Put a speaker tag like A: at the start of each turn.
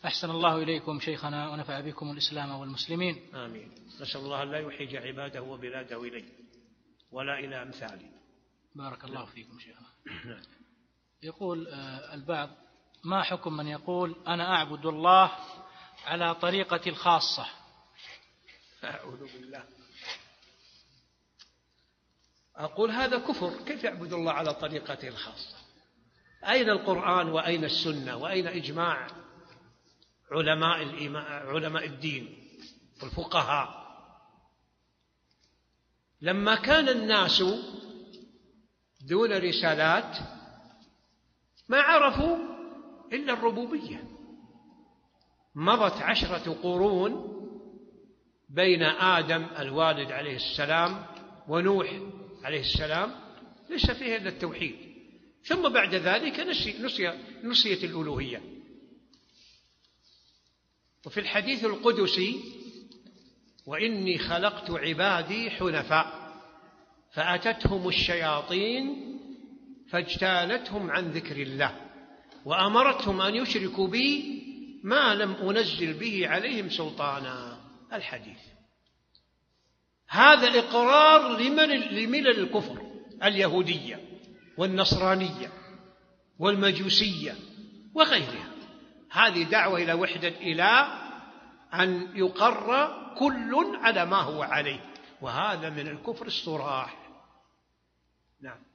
A: أحسن الله إليكم شيخنا ونفع بكم الإسلام والمسلمين.
B: آمين. نسأل الله لا يحيج عباده وبلاده إليه ولا إلى أمثاله.
A: بارك الله فيكم شيخنا. يقول البعض: ما حكم من يقول أنا أعبد الله على طريقتي الخاصة؟
B: أعوذ بالله. أقول هذا كفر. كيف يعبد الله على طريقته الخاصة؟ أين القرآن وأين السنة وأين إجماع علماء الدين والفقهاء؟ لما كان الناس دون رسالات ما عرفوا إلا الربوبية. مضت 10 قرون بين آدم الوالد عليه السلام ونوح عليه السلام، ليس فيها إلا التوحيد، ثم بعد ذلك نسيت الألوهية. وفي الحديث القدسي: وإني خلقت عبادي حنفاء فأتتهم الشياطين فاجتالتهم عن ذكر الله وأمرتهم أن يشركوا بي ما لم أنزل به عليهم سلطانا. الحديث هذا إقرار لملل الكفر: اليهودية والنصرانية والمجوسية وغيرها. هذه دعوة إلى وحدة الإله، أن يقر كل على ما هو عليه، وهذا من الكفر الصراح. نعم.